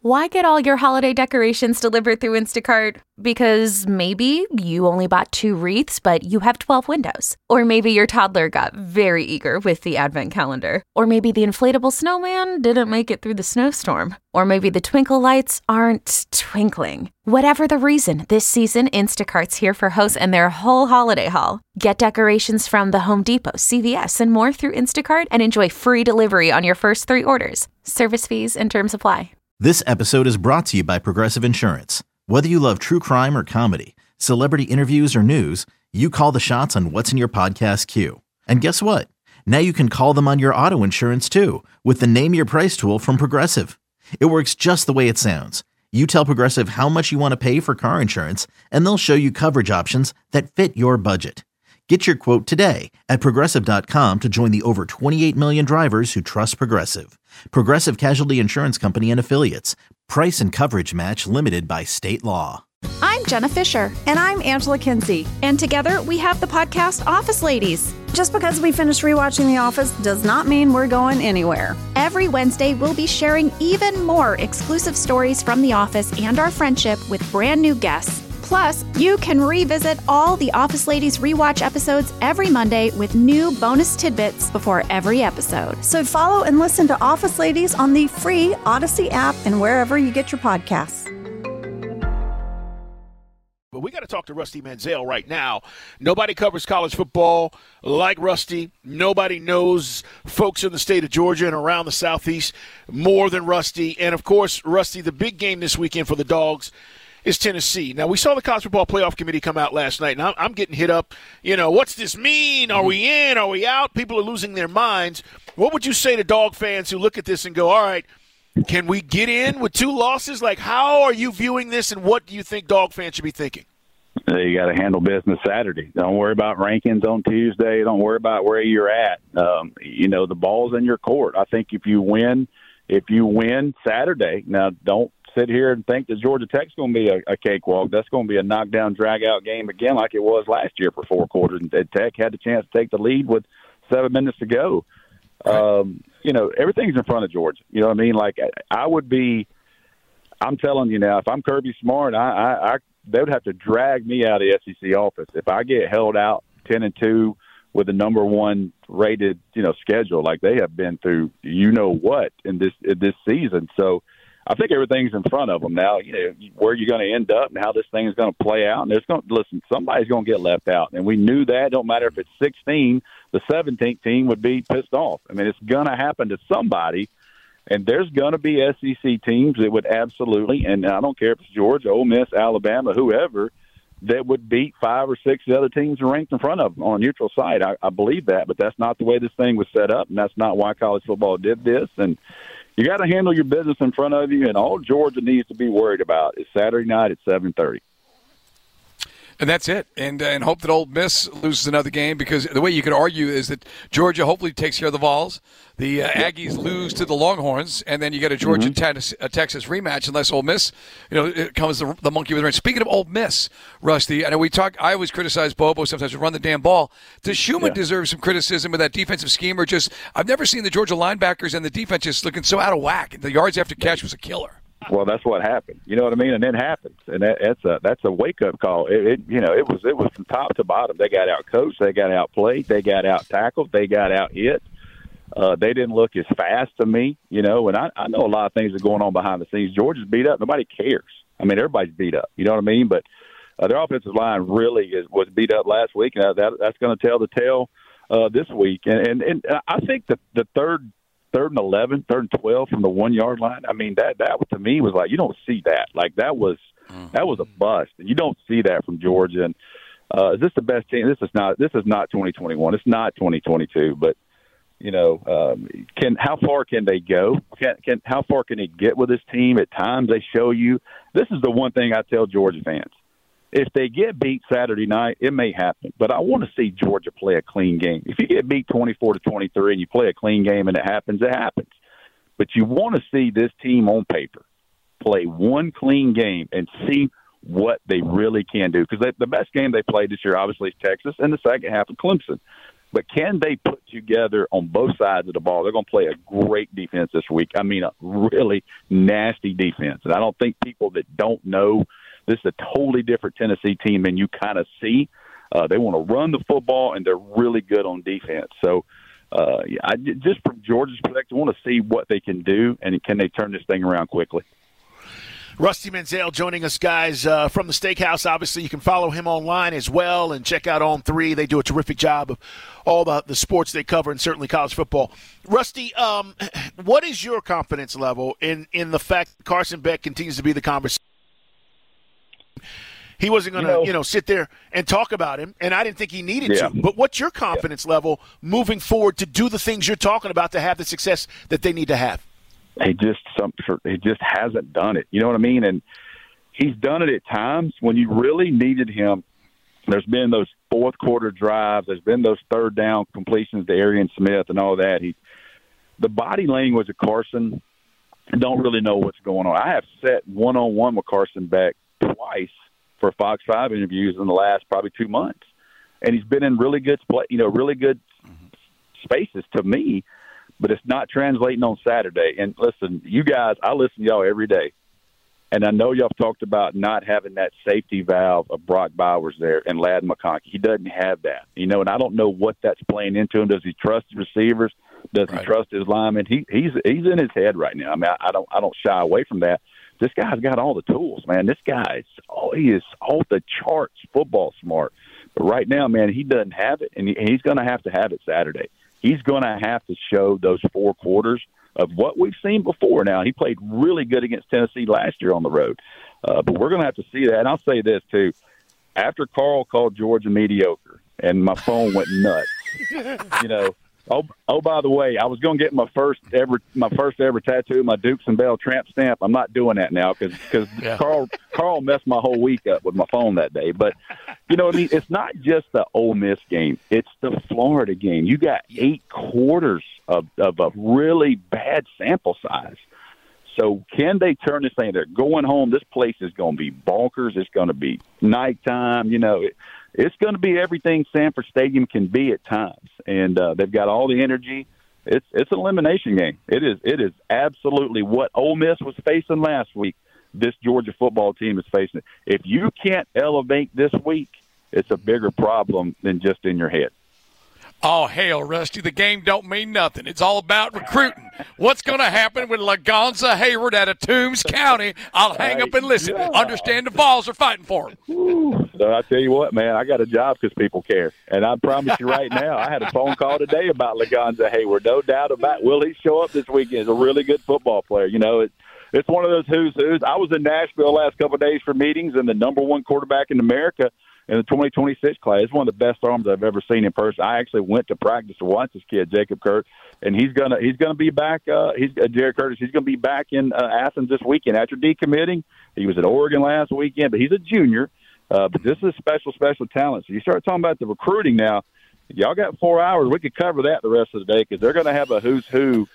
Why get all your holiday decorations delivered through Instacart? Because maybe you only bought 2 wreaths, but you have 12 windows. Or maybe your toddler got very eager with the advent calendar. Or maybe the inflatable snowman didn't make it through the snowstorm. Or maybe the twinkle lights aren't twinkling. Whatever the reason, this season, Instacart's here for hosts and their whole holiday haul. Get decorations from the Home Depot, CVS, and more through Instacart and enjoy free delivery on your first 3 orders. Service fees and terms apply. This episode is brought to you by Progressive Insurance. Whether you love true crime or comedy, celebrity interviews or news, you call the shots on what's in your podcast queue. And guess what? Now you can call them on your auto insurance too with the Name Your Price tool from Progressive. It works just the way it sounds. You tell Progressive how much you want to pay for car insurance, and they'll show you coverage options that fit your budget. Get your quote today at Progressive.com to join the over 28 million drivers who trust Progressive. Progressive Casualty Insurance Company and Affiliates. Price and coverage match limited by state law. I'm Jenna Fisher. And I'm Angela Kinsey. And together we have the podcast Office Ladies. Just because we finished rewatching The Office does not mean we're going anywhere. Every Wednesday, we'll be sharing even more exclusive stories from The Office and our friendship with brand new guests. Plus, you can revisit all the Office Ladies rewatch episodes every Monday with new bonus tidbits before every episode. So follow and listen to Office Ladies on the free Odyssey app and wherever you get your podcasts. But we got to talk to Rusty Mansell right now. Nobody covers college football like Rusty. Nobody knows folks in the state of Georgia and around the Southeast more than Rusty. And, of course, Rusty, the big game this weekend for the Dogs is Tennessee. Now, we saw the College Football Playoff Committee come out last night, and I'm getting hit up. You know, what's this mean? Are we in? Are we out? People are losing their minds. What would you say to Dog fans who look at this and go, all right, can we get in with 2 losses? Like, how are you viewing this, and what do you think Dog fans should be thinking? You got to handle business Saturday. Don't worry about rankings on Tuesday. Don't worry about where you're at. The ball's in your court. I think if you win Saturday, now don't sit here and think that Georgia Tech's going to be a cakewalk. That's going to be a knockdown, drag-out game again like it was last year for 4 quarters. And Tech had the chance to take the lead with 7 minutes to go. Everything's in front of Georgia. You know what I mean? Like, I'm telling you now, if I'm Kirby Smart, they would have to drag me out of the SEC office. If I get held out 10-2 with the number 1 rated, schedule like they have been through, what in this season. So I think everything's in front of them now. Where you're going to end up and how this thing is going to play out. And somebody's going to get left out, and we knew that. Don't matter if it's 16, the 17th team would be pissed off. I mean, it's going to happen to somebody, and there's going to be SEC teams that would absolutely, and I don't care if it's Georgia, Ole Miss, Alabama, whoever, that would beat 5 or 6 other teams ranked in front of them on a neutral site. I believe that, but that's not the way this thing was set up, and that's not why college football did this. And you got to handle your business in front of you, and all Georgia needs to be worried about is Saturday night at 7:30. And that's it. And hope that Ole Miss loses another game, because the way you could argue is that Georgia hopefully takes care of the Vols. The Aggies lose to the Longhorns, and then you get a Georgia-Texas rematch unless Ole Miss, it comes the monkey with the wrench. Speaking of Ole Miss, Rusty, I know I always criticize Bobo sometimes to run the damn ball. Does Schumann deserve some criticism with that defensive scheme, or just I've never seen the Georgia linebackers and the defense just looking so out of whack. The yards after catch was a killer. Well, that's what happened. You know what I mean? And it happens, and that's a wake up call. It was from top to bottom. They got out coached, they got out played, they got out tackled, they got out hit. They didn't look as fast to me, And I know a lot of things are going on behind the scenes. Georgia's beat up. Nobody cares. I mean, everybody's beat up. You know what I mean? But their offensive line really was beat up last week, and that's going to tell the tale this week. And I think the third and 11, 3rd and 12 from the 1 yard line. I mean, that to me was like, you don't see that. Like that was a bust. And you don't see that from Georgia. And is this the best team? This is not 2021. It's not 2022. But how far can they go? How far can they get with this team? At times they show you. This is the one thing I tell Georgia fans. If they get beat Saturday night, it may happen. But I want to see Georgia play a clean game. If you get beat 24-23 and you play a clean game and it happens, it happens. But you want to see this team on paper play one clean game and see what they really can do. Because the best game they played this year, obviously, is Texas, and the second half of Clemson. But can they put together on both sides of the ball? They're going to play a great defense this week. I mean, a really nasty defense. And I don't think people that don't know, this is a totally different Tennessee team than you kind of see. They want to run the football, and they're really good on defense. So, just from Georgia's perspective, I want to see what they can do, and can they turn this thing around quickly. Rusty Menzel joining us, guys, from the Steakhouse. Obviously, you can follow him online as well and check out On3. They do a terrific job of all the sports they cover, and certainly college football. Rusty, what is your confidence level in the fact that Carson Beck continues to be the conversation? He wasn't going to, sit there and talk about him, and I didn't think he needed to. But what's your confidence level moving forward to do the things you're talking about to have the success that they need to have? He just hasn't done it. You know what I mean? And he's done it at times when you really needed him. There's been those fourth quarter drives. There's been those third down completions to Arian Smith and all that. The body language of Carson, don't really know what's going on. I have sat one-on-one with Carson Beck twice for Fox 5 interviews in the last probably 2 months. And he's been in really good spaces to me, but it's not translating on Saturday. And listen, you guys, I listen to y'all every day. And I know y'all have talked about not having that safety valve of Brock Bowers there and Ladd McConkey. He doesn't have that, and I don't know what that's playing into him. Does he trust his receivers? Does he trust his linemen? He's in his head right now. I mean, I don't shy away from that. This guy's got all the tools, man. This guy he is off the charts football smart. But right now, man, he doesn't have it, and he's going to have it Saturday. He's going to have to show those 4 quarters of what we've seen before. Now, he played really good against Tennessee last year on the road. But we're going to have to see that. And I'll say this, too. After Carl called Georgia mediocre and my phone went nuts, oh, by the way, I was going to get my first ever tattoo, my Dukes and Bell tramp stamp. I'm not doing that now because Carl messed my whole week up with my phone that day. But, it's not just the Ole Miss game. It's the Florida game. You got 8 quarters of a really bad sample size. So can they turn this thing? They're going home. This place is going to be bonkers. It's going to be nighttime. It's going to be everything Sanford Stadium can be at times. And they've got all the energy. It's an elimination game. It is absolutely what Ole Miss was facing last week. This Georgia football team is facing it. If you can't elevate this week, it's a bigger problem than just in your head. Oh, hell, Rusty, the game don't mean nothing. It's all about recruiting. What's going to happen with Lagonza Hayward out of Toombs County? I'll hang up and listen. Yeah. Understand the Vols are fighting for him. So I tell you what, man, I got a job because people care. And I promise you right now, I had a phone call today about Lagonza Hayward. No doubt about it. Will he show up this weekend? He's a really good football player. It's one of those who's who's. I was in Nashville the last couple of days for meetings, and the number 1 quarterback in America in the 2026 class. It's one of the best arms I've ever seen in person. I actually went to practice to watch this kid, Jacob Kurt, and he's gonna be back. Jared Curtis. He's gonna be back in Athens this weekend after decommitting. He was at Oregon last weekend, but he's a junior. But this is special talent. So you start talking about the recruiting now. Y'all got 4 hours. We could cover that the rest of the day because they're going to have a who's who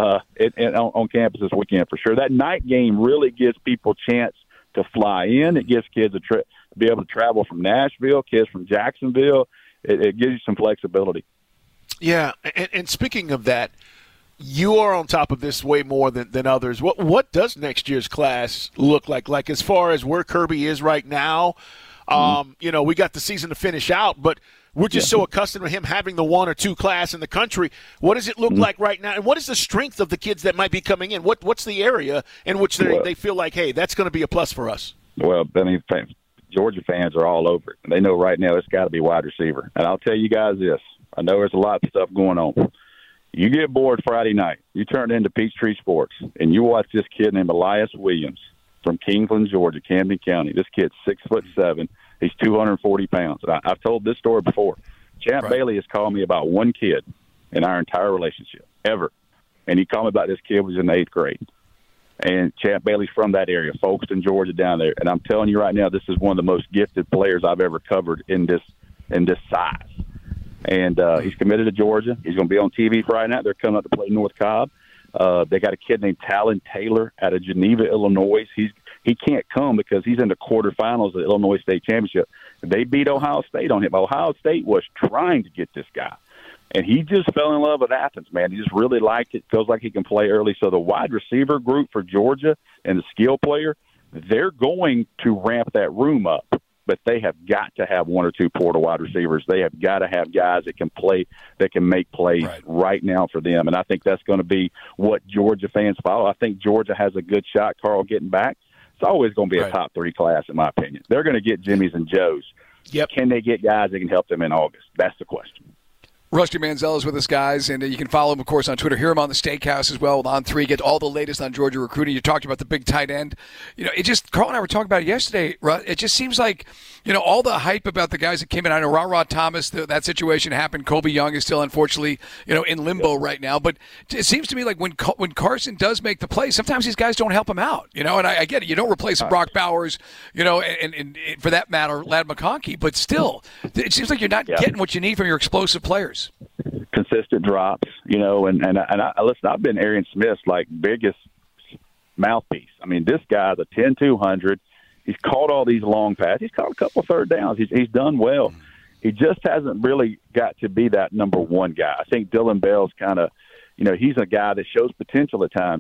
on campus this weekend for sure. That night game really gives people a chance to fly in. It gives kids to be able to travel from Nashville, kids from Jacksonville. It gives you some flexibility. Yeah, and speaking of that, you are on top of this way more than others. What does next year's class look like? Like as far as where Kirby is right now, we got the season to finish out, but we're just so accustomed to him having the 1 or 2 class in the country. What does it look like right now? And what is the strength of the kids that might be coming in? What's the area in which they feel like, hey, that's going to be a plus for us? Well, I mean, Georgia fans are all over it. They know right now it's got to be wide receiver. And I'll tell you guys this. I know there's a lot of stuff going on. You get bored Friday night. You turn into Peachtree Sports, and you watch this kid named Elias Williams from Kingsland, Georgia, Camden County. This kid's 6'7". He's 240 pounds. I've told this story before. Champ Bailey has called me about one kid in our entire relationship, ever. And he called me about this kid was in the 8th grade. And Champ Bailey's from that area, Folkestone, Georgia, down there. And I'm telling you right now, this is one of the most gifted players I've ever covered in this size. And he's committed to Georgia. He's going to be on TV Friday night. They're coming up to play North Cobb. They got a kid named Talon Taylor out of Geneva, Illinois. He can't come because he's in the quarterfinals of the Illinois State Championship. They beat Ohio State on him. Ohio State was trying to get this guy. And he just fell in love with Athens, man. He just really liked it. Feels like he can play early. So the wide receiver group for Georgia and the skill player, they're going to ramp that room up. But they have got to have one or two portal wide receivers. They have got to have guys that can play, that can make plays right now for them. And I think that's going to be what Georgia fans follow. I think Georgia has a good shot, Carl, getting back. It's always going to be a top 3 class, in my opinion. They're going to get Jimmys and Joes. Yep. Can they get guys that can help them in August? That's the question. Rusty Mansell is with us, guys, and you can follow him, of course, on Twitter. Hear him on the Steakhouse as well, on 3. Get all the latest on Georgia recruiting. You talked about the big tight end. It just, Carl and I were talking about it yesterday. It just seems like, all the hype about the guys that came in. I know Ra Thomas, that situation happened. Kobe Young is still, unfortunately, in limbo right now. But it seems to me like when Carson does make the play, sometimes these guys don't help him out. And I get it. You don't replace Brock Bowers, and for that matter, Ladd McConkey. But still, it seems like you're not getting what you need from your explosive players. Consistent drops, and listen, I've been Arian Smith's biggest mouthpiece. I mean, this guy's a 10-200. He's caught all these long passes. He's caught a couple of third downs. He's done well. He just hasn't really got to be that number one guy. I think Dylan Bell's kind of, he's a guy that shows potential at times.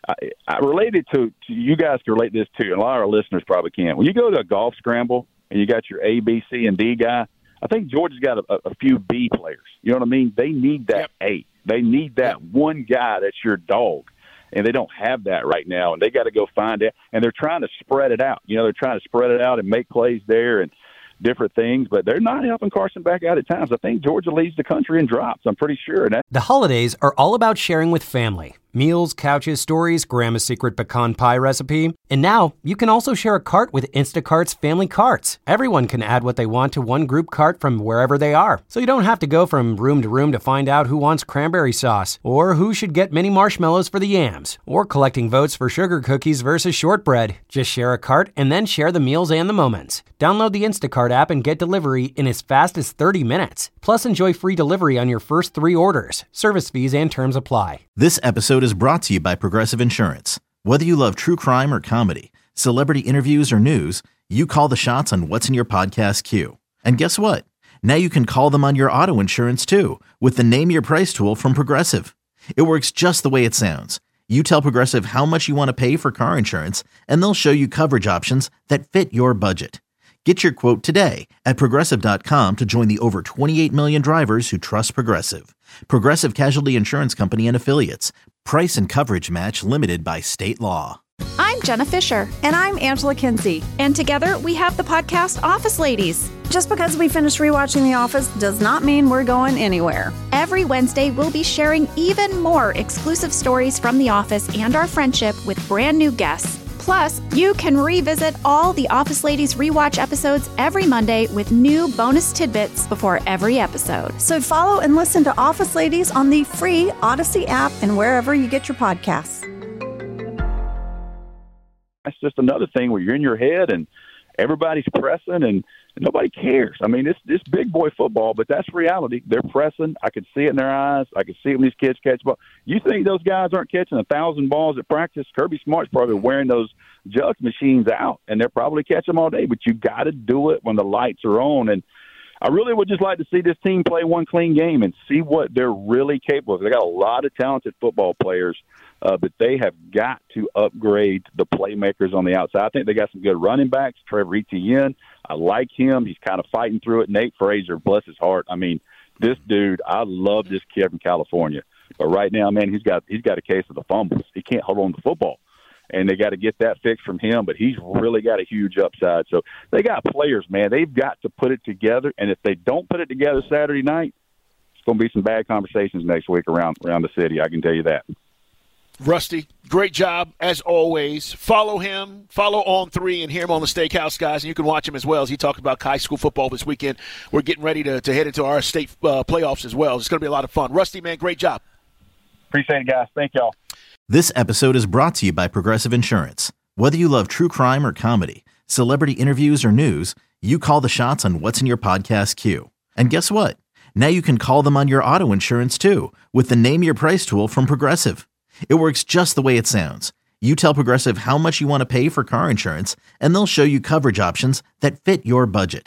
I related to you guys can relate this to, and a lot of our listeners probably can. When you go to a golf scramble and you got your A, B, C, and D guy, I think Georgia's got a few B players. You know what I mean? They need that A. They need that one guy that's your dog, and they don't have that right now, and they got to go find it. And they're trying to spread it out. They're trying to spread it out and make plays there and different things, but they're not helping Carson back out at times. I think Georgia leads the country in drops, I'm pretty sure. The holidays are all about sharing with family. Meals, couches, stories, Grandma's secret pecan pie recipe. And now, you can also share a cart with Instacart's Family Carts. Everyone can add what they want to one group cart from wherever they are. So you don't have to go from room to room to find out who wants cranberry sauce, or who should get mini marshmallows for the yams, or collecting votes for sugar cookies versus shortbread. Just share a cart and then share the meals and the moments. Download the Instacart app and get delivery in as fast as 30 minutes. Plus, enjoy free delivery on your first 3 orders. Service fees and terms apply. This episode is brought to you by Progressive Insurance. Whether you love true crime or comedy, celebrity interviews or news, you call the shots on what's in your podcast queue. And guess what? Now you can call them on your auto insurance too with the Name Your Price tool from Progressive. It works just the way it sounds. You tell Progressive how much you want to pay for car insurance, and they'll show you coverage options that fit your budget. Get your quote today at Progressive.com to join the over 28 million drivers who trust Progressive. Progressive Casualty Insurance Company and Affiliates. Price and coverage match limited by state law. I'm Jenna Fisher. And I'm Angela Kinsey. And together we have the podcast Office Ladies. Just because we finished rewatching The Office does not mean we're going anywhere. Every Wednesday, we'll be sharing even more exclusive stories from The Office and our friendship with brand new guests. Plus, you can revisit all the Office Ladies rewatch episodes every Monday with new bonus tidbits before every episode. So follow and listen to Office Ladies on the free Odyssey app and wherever you get your podcasts. That's just another thing where you're in your head and everybody's pressing and nobody cares. I mean, it's big boy football, but that's reality. They're pressing. I can see it in their eyes. I can see it when these kids catch ball. You think those guys aren't catching 1,000 balls at practice? Kirby Smart's probably wearing those jug machines out, and they're probably catching them all day. But you got to do it when the lights are on. And I really would just like to see this team play one clean game and see what they're really capable of. They got a lot of talented football players, but they have got to upgrade the playmakers on the outside. I think they got some good running backs. Trevor Etienne, I like him. He's kind of fighting through it. Nate Frazier, bless his heart. I mean, this dude, I love this kid from California. But right now, man, he's got a case of the fumbles. He can't hold on to the football. And they got to get that fixed from him, but he's really got a huge upside. So they got players, man. They've got to put it together, and if they don't put it together Saturday night, it's going to be some bad conversations next week around the city. I can tell you that. Rusty, great job as always. Follow him, follow On 3, and hear him on the Steakhouse, guys. And you can watch him as well as he talked about high school football this weekend. We're getting ready to head into our state playoffs as well. It's going to be a lot of fun. Rusty, man, great job. Appreciate it, guys. Thank y'all. This episode is brought to you by Progressive Insurance. Whether you love true crime or comedy, celebrity interviews or news, you call the shots on what's in your podcast queue. And guess what? Now you can call them on your auto insurance too with the Name Your Price tool from Progressive. It works just the way it sounds. You tell Progressive how much you want to pay for car insurance, and they'll show you coverage options that fit your budget.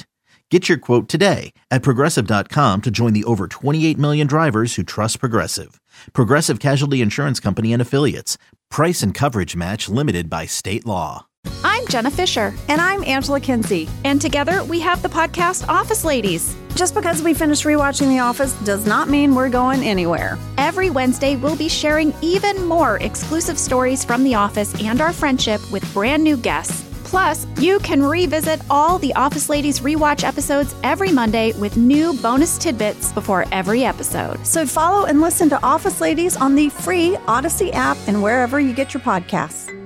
Get your quote today at Progressive.com to join the over 28 million drivers who trust Progressive. Progressive Casualty Insurance Company and Affiliates. Price and coverage match limited by state law. I'm Jenna Fisher. And I'm Angela Kinsey. And together we have the podcast Office Ladies. Just because we finished rewatching The Office does not mean we're going anywhere. Every Wednesday, we'll be sharing even more exclusive stories from The Office and our friendship with brand new guests. Plus, you can revisit all the Office Ladies rewatch episodes every Monday with new bonus tidbits before every episode. So follow and listen to Office Ladies on the free Odyssey app and wherever you get your podcasts.